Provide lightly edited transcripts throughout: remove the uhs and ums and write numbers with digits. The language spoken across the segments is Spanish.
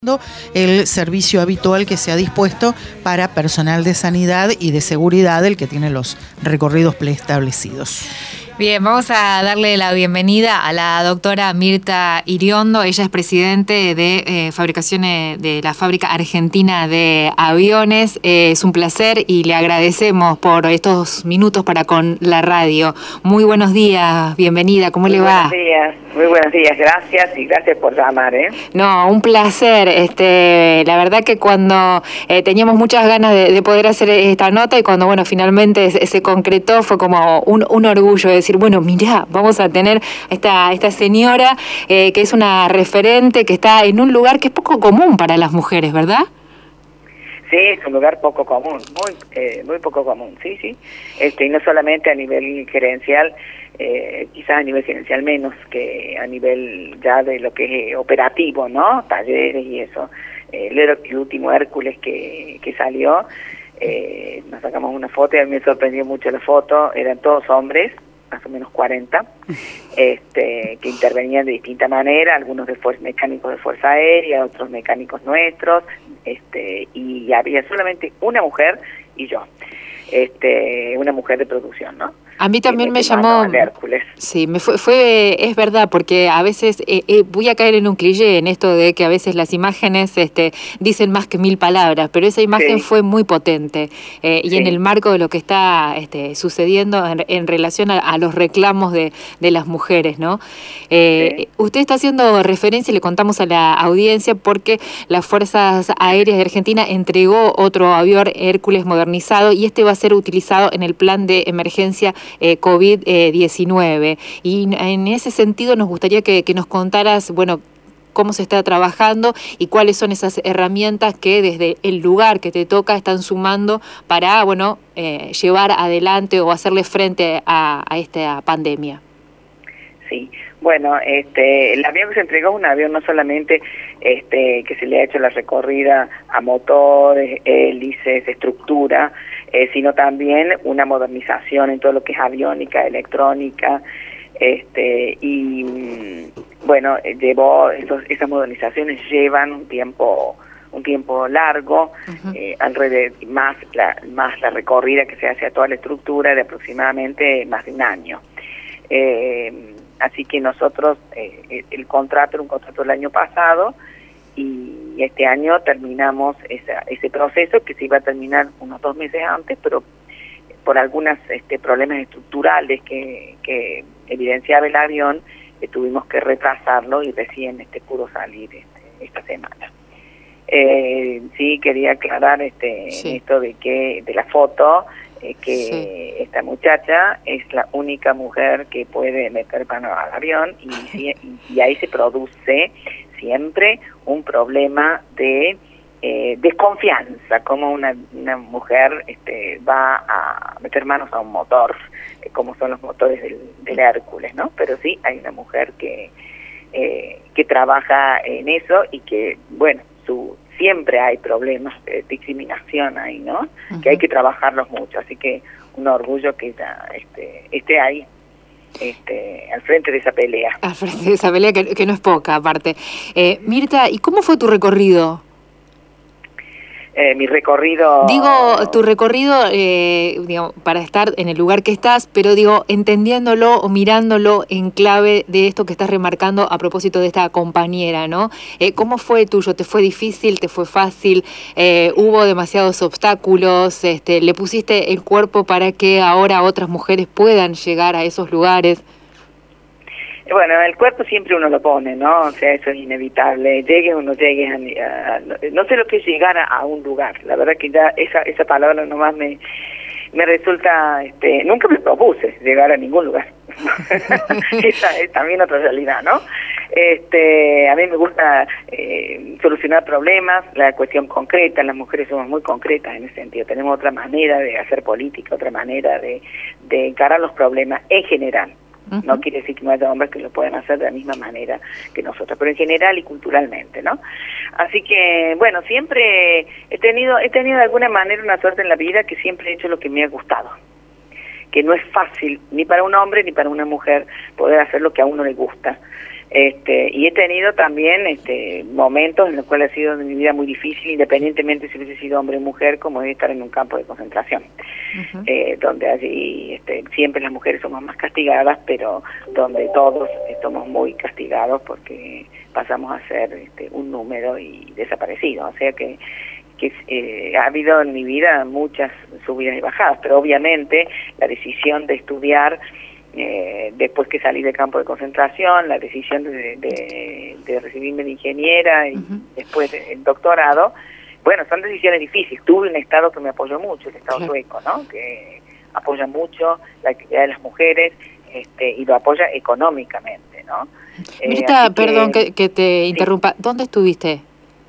el servicio habitual que se ha dispuesto para personal de sanidad y de seguridad, el que tiene los recorridos preestablecidos. Bien, vamos a darle la bienvenida a la doctora Mirta Iriondo. Ella es presidente de fabricaciones de la Fábrica Argentina de Aviones. Es un placer y le agradecemos por estos minutos para con la radio. Muy buenos días, bienvenida, ¿cómo le va? Muy buenos días, gracias y gracias por llamar. No, un placer. La verdad que cuando teníamos muchas ganas de poder hacer esta nota y cuando finalmente se concretó fue como un orgullo decir, bueno, mirá, vamos a tener esta señora que es una referente, que está en un lugar que es poco común para las mujeres, ¿verdad? Sí, es un lugar poco común, muy poco común, sí. Y no solamente a nivel gerencial, quizás a nivel gerencial menos que a nivel ya de lo que es operativo, ¿no? Talleres y eso. El último Hércules que salió, nos sacamos una foto y a mí me sorprendió mucho la foto, eran todos hombres, más o menos 40, que intervenían de distinta manera, algunos de mecánicos de Fuerza Aérea, otros mecánicos nuestros, y había solamente una mujer y yo, una mujer de producción, ¿no? A mí también me llamó, sí, es verdad, porque a veces voy a caer en un cliché en esto de que a veces las imágenes dicen más que 1000 palabras, pero esa imagen fue muy potente y en el marco de lo que está sucediendo en relación a los reclamos de las mujeres, ¿no? Usted está haciendo referencia, y le contamos a la audiencia, porque las Fuerzas Aéreas de Argentina entregó otro avión Hércules modernizado y va a ser utilizado en el plan de emergencia COVID-19. Y en ese sentido nos gustaría que nos contaras, cómo se está trabajando y cuáles son esas herramientas que desde el lugar que te toca están sumando para, llevar adelante o hacerle frente a esta pandemia. Sí, el avión que se entregó es un avión no solamente que se le ha hecho la recorrida a motores, hélices, estructura, sino también una modernización en todo lo que es aviónica, electrónica, esas modernizaciones llevan un tiempo largo, alrededor más la recorrida que se hace a toda la estructura de aproximadamente más de un año. Así que nosotros, el contrato era un contrato del año pasado y este año terminamos ese proceso que se iba a terminar unos 2 meses antes, pero por algunos problemas estructurales que evidenciaba el avión, tuvimos que retrasarlo y recién pudo salir esta semana. Sí, quería aclarar esto de la foto, que esta muchacha es la única mujer que puede meter mano al avión y ahí se produce siempre un problema de desconfianza, como una mujer va a meter manos a un motor, como son los motores del Hércules, ¿no? Pero sí, hay una mujer que trabaja en eso y que, siempre hay problemas de discriminación ahí, ¿no? Que hay que trabajarlos mucho, así que un orgullo que ella esté ahí, al frente de esa pelea. Al frente de esa pelea que no es poca, aparte. Mirta, ¿y cómo fue tu recorrido? Mi recorrido... Digo, tu recorrido, para estar en el lugar que estás, pero entendiéndolo o mirándolo en clave de esto que estás remarcando a propósito de esta compañera, ¿no? ¿Cómo fue el tuyo? ¿Te fue difícil? ¿Te fue fácil? ¿Hubo demasiados obstáculos? ¿Le pusiste el cuerpo para que ahora otras mujeres puedan llegar a esos lugares? El cuerpo siempre uno lo pone, ¿no? O sea, eso es inevitable. Llegue o no llegue no sé lo que es llegar a un lugar. La verdad que ya esa palabra nomás me resulta... nunca me propuse llegar a ningún lugar. Esa es también otra realidad, ¿no? A mí me gusta solucionar problemas, la cuestión concreta. Las mujeres somos muy concretas en ese sentido. Tenemos otra manera de hacer política, otra manera de encarar los problemas en general. No quiere decir que no haya hombres que lo puedan hacer de la misma manera que nosotros, pero en general y culturalmente, ¿no? Así que, siempre he tenido de alguna manera una suerte en la vida que siempre he hecho lo que me ha gustado. Que no es fácil, ni para un hombre ni para una mujer, poder hacer lo que a uno le gusta. Y he tenido también momentos en los cuales ha sido mi vida muy difícil, independientemente si hubiese sido hombre o mujer, como es estar en un campo de concentración, donde allí siempre las mujeres somos más castigadas, pero donde todos somos muy castigados porque pasamos a ser un número y desaparecidos. O sea que ha habido en mi vida muchas subidas y bajadas, pero obviamente la decisión de estudiar después que salí del campo de concentración, la decisión de recibirme de ingeniera y después el doctorado, bueno, son decisiones difíciles. Tuve un Estado que me apoyó mucho, el Estado sueco, ¿no? Que apoya mucho la actividad de las mujeres y lo apoya económicamente, ¿no? Mirta, perdón que te interrumpa, ¿dónde estuviste?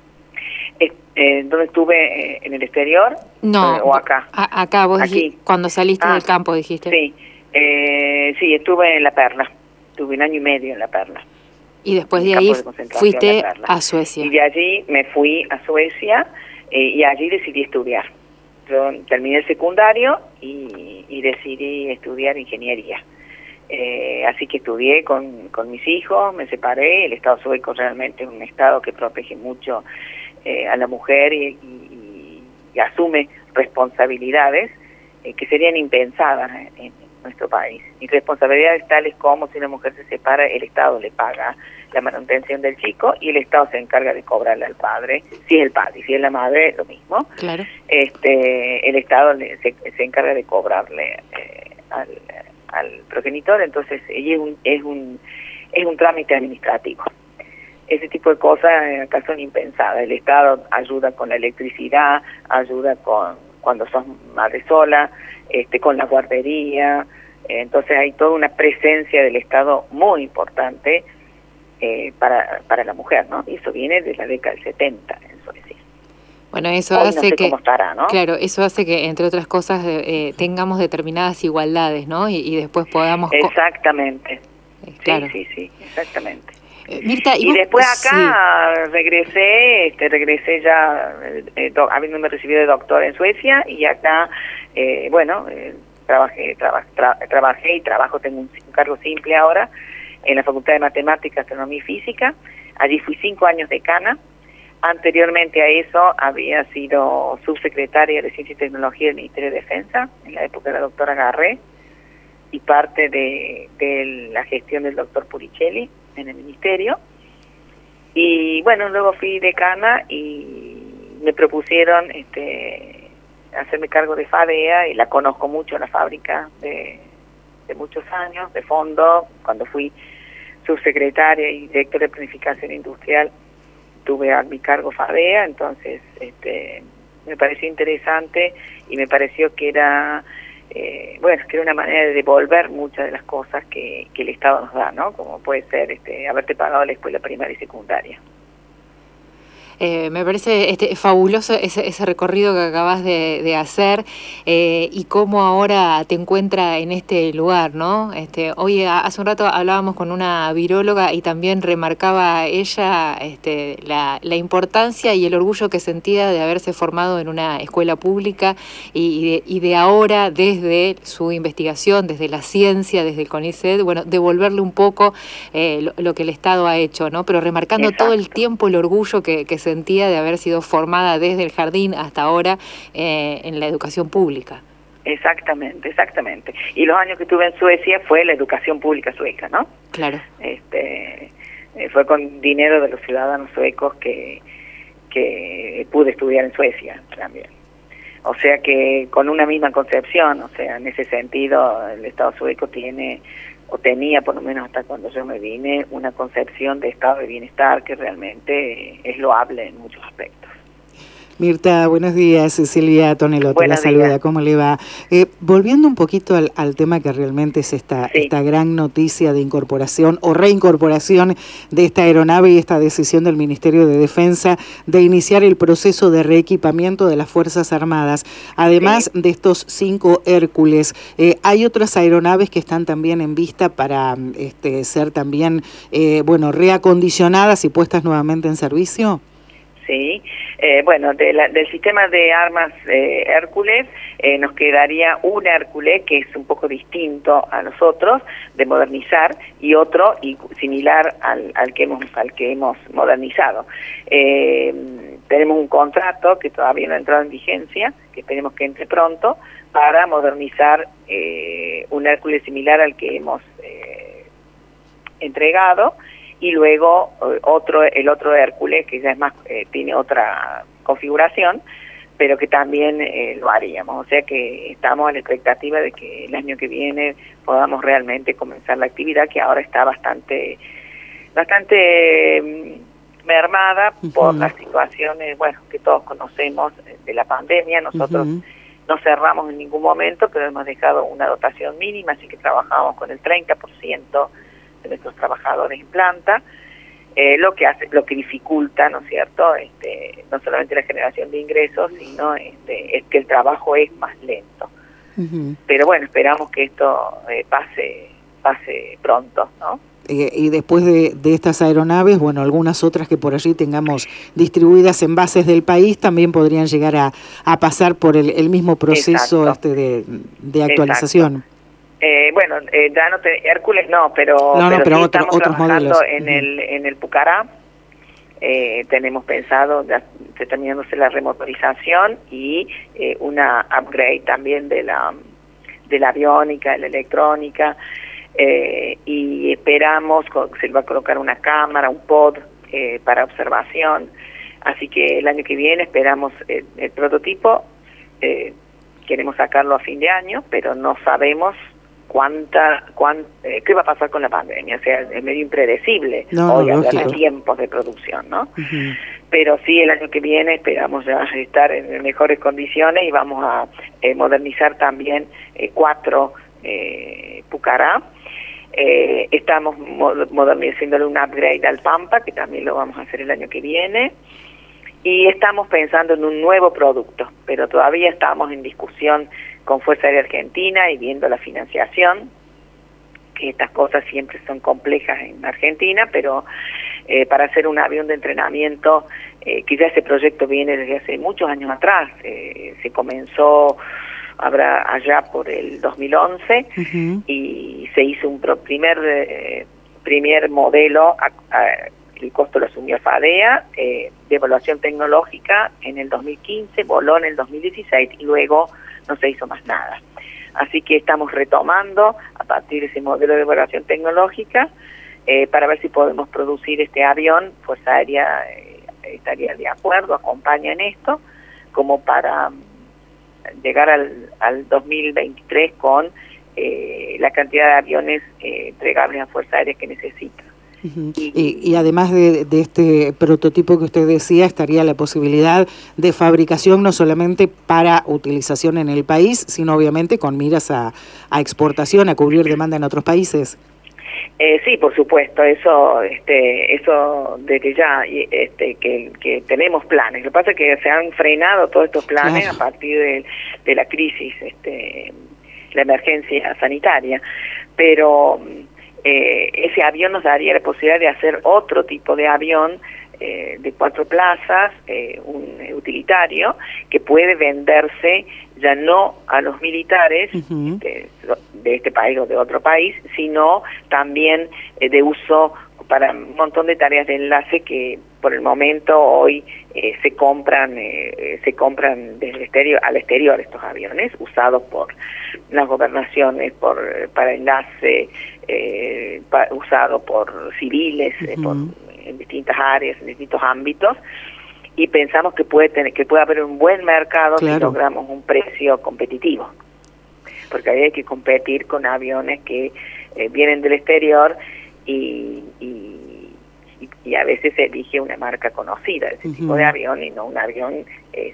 ¿Dónde estuve? ¿En el exterior? No. ¿O acá? Acá, vos aquí. Cuando saliste del campo dijiste. Sí. Sí, estuve en La Perla, estuve 1 año y medio en La Perla. Y después de ahí fuiste a Suecia. Y de allí me fui a Suecia y allí decidí estudiar. Yo terminé el secundario y decidí estudiar ingeniería. Así que estudié con mis hijos, me separé. El Estado sueco realmente es un Estado que protege mucho a la mujer y asume responsabilidades que serían impensadas en nuestro país. Y responsabilidades tales como si una mujer se separa, el Estado le paga la manutención del chico y el Estado se encarga de cobrarle al padre, si es el padre, y si es la madre, lo mismo. Claro. El Estado se encarga de cobrarle al progenitor, entonces es un trámite administrativo. Ese tipo de cosas acá son impensadas. El Estado ayuda con la electricidad, ayuda cuando sos madre sola, con la guardería. Entonces hay toda una presencia del Estado muy importante para la mujer, ¿no? Y eso viene de la década del 70 en Suecia. Bueno, eso hoy hace no sé que cómo estará, ¿no? Claro, eso hace que, entre otras cosas, tengamos determinadas igualdades, ¿no? Y después podamos... Exactamente. Claro. Sí, exactamente. Mirta, y después acá regresé ya, habiéndome recibido de doctora en Suecia, y acá, trabajé y trabajo, tengo un cargo simple ahora, en la Facultad de Matemáticas, Astronomía y Física. Allí fui 5 años decana. Anteriormente a eso había sido subsecretaria de Ciencia y Tecnología del Ministerio de Defensa, en la época de la doctora Garré, y parte de la gestión del doctor Puricelli en el ministerio. Y bueno, luego fui decana y me propusieron hacerme cargo de FADEA, y la conozco mucho, la fábrica de muchos años, de fondo. Cuando fui subsecretaria y directora de Planificación Industrial, tuve a mi cargo FADEA, entonces me pareció interesante y me pareció que era que era una manera de devolver muchas de las cosas que el Estado nos da, ¿no? Como puede ser haberte pagado la escuela primaria y secundaria. Me parece fabuloso ese recorrido que acabas de hacer y cómo ahora te encuentras en este lugar, ¿no? Hoy, hace un rato hablábamos con una viróloga y también remarcaba ella la importancia y el orgullo que sentía de haberse formado en una escuela pública y de ahora, desde su investigación, desde la ciencia, desde el CONICET, bueno, devolverle un poco lo que el Estado ha hecho, ¿no? Pero remarcando Exacto. todo el tiempo el orgullo que sentía de haber sido formada desde el jardín hasta ahora en la educación pública. Exactamente. Y los años que estuve en Suecia fue la educación pública sueca, ¿no? Claro. Fue con dinero de los ciudadanos suecos que pude estudiar en Suecia también. O sea que con una misma concepción, o sea, en ese sentido el Estado sueco tiene, o tenía por lo menos hasta cuando yo me vine, una concepción de estado de bienestar que realmente es loable en muchos aspectos. Mirta, buenos días. Silvia Tonelotto la saluda. ¿Cómo le va? Volviendo un poquito al tema que realmente es esta gran noticia de incorporación o reincorporación de esta aeronave y esta decisión del Ministerio de Defensa de iniciar el proceso de reequipamiento de las Fuerzas Armadas. Además de estos 5 Hércules, ¿hay otras aeronaves que están también en vista para ser también reacondicionadas y puestas nuevamente en servicio? Sí, bueno, del sistema de armas Hércules nos quedaría un Hércules que es un poco distinto a los otros, de modernizar, y otro similar al que hemos modernizado. Tenemos un contrato que todavía no ha entrado en vigencia, que esperemos que entre pronto, para modernizar un Hércules similar al que hemos entregado, y luego el otro Hércules, que ya es más tiene otra configuración, pero que también lo haríamos. O sea que estamos a la expectativa de que el año que viene podamos realmente comenzar la actividad, que ahora está bastante mermada por las situaciones, bueno, que todos conocemos de la pandemia. Nosotros no cerramos en ningún momento, pero hemos dejado una dotación mínima, así que trabajamos con el 30% de nuestros trabajadores en planta, lo que dificulta, ¿no es cierto?, no solamente la generación de ingresos, sino es que el trabajo es más lento. Pero bueno, esperamos que esto pase pronto, ¿no? Y después de estas aeronaves, bueno, algunas otras que por allí tengamos distribuidas en bases del país también podrían llegar a pasar por el mismo proceso de actualización. Exacto. Bueno, ya no Hércules no, pero sí estamos otros trabajando modelos. En el Pucará. Tenemos pensado, ya terminándose la remotorización y una upgrade también de la aviónica, de la electrónica, y esperamos, se va a colocar una cámara, un pod para observación, así que el año que viene esperamos el prototipo, queremos sacarlo a fin de año, pero no sabemos qué va a pasar con la pandemia. O sea, es medio impredecible hoy hablar de tiempos de producción, ¿no? Pero sí, el año que viene esperamos ya estar en mejores condiciones y vamos a modernizar también 4 Pucará. Estamos modernizándole un upgrade al Pampa, que también lo vamos a hacer el año que viene. Y estamos pensando en un nuevo producto, pero todavía estamos en discusión con Fuerza Aérea Argentina y viendo la financiación, que estas cosas siempre son complejas en Argentina, pero para hacer un avión de entrenamiento, que ya ese proyecto viene desde hace muchos años atrás, se comenzó allá por el 2011 y se hizo un primer modelo, el costo lo asumió FADEA, de evaluación tecnológica en el 2015, voló en el 2016 y luego no se hizo más nada. Así que estamos retomando a partir de ese modelo de evaluación tecnológica para ver si podemos producir este avión. Fuerza Aérea estaría de acuerdo, acompaña en esto, como para llegar al 2023 con la cantidad de aviones entregables a Fuerza Aérea que necesita. Y además de este prototipo que usted decía, estaría la posibilidad de fabricación no solamente para utilización en el país, sino obviamente con miras a exportación, a cubrir demanda en otros países. Sí, por supuesto, eso desde ya, que tenemos planes. Lo que pasa es que se han frenado todos estos planes a partir de la crisis, la emergencia sanitaria, pero ese avión nos daría la posibilidad de hacer otro tipo de avión de 4 plazas, un utilitario, que puede venderse ya no a los militares de este país o de otro país, sino también de uso para un montón de tareas de enlace que por el momento hoy se compran desde el exterior al exterior estos aviones, usados por las gobernaciones para enlace, usado por civiles, en distintas áreas, en distintos ámbitos, y pensamos que puede haber un buen mercado si logramos un precio competitivo, porque ahí hay que competir con aviones que vienen del exterior y a veces se elige una marca conocida de ese tipo de avión y no un avión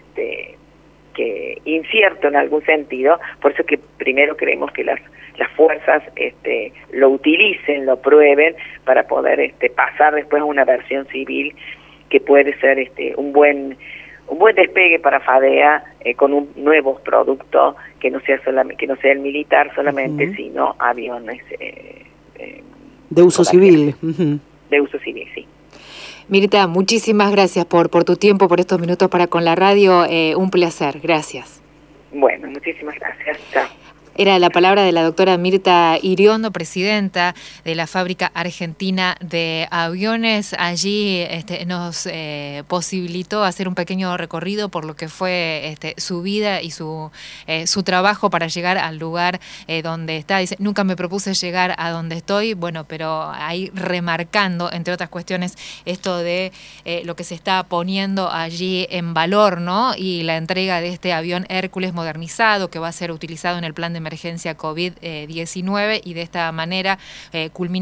que incierto en algún sentido. Por eso que primero queremos que las fuerzas lo utilicen, lo prueben, para poder pasar después a una versión civil que puede ser un buen despegue para FADEA, con un nuevo producto que no sea el militar solamente, sino aviones de uso civil. De uso civil, sí. Mirta, muchísimas gracias por tu tiempo, por estos minutos para con la radio. Un placer, gracias. Bueno, muchísimas gracias. Chao. Era la palabra de la doctora Mirta Iriondo, presidenta de la Fábrica Argentina de Aviones. Allí nos posibilitó hacer un pequeño recorrido por lo que fue su vida y su trabajo para llegar al lugar donde está. Dice, nunca me propuse llegar a donde estoy, bueno, pero ahí remarcando, entre otras cuestiones, esto de lo que se está poniendo allí en valor, ¿no? Y la entrega de este avión Hércules modernizado que va a ser utilizado en el plan de emergencia COVID-19 y de esta manera culminar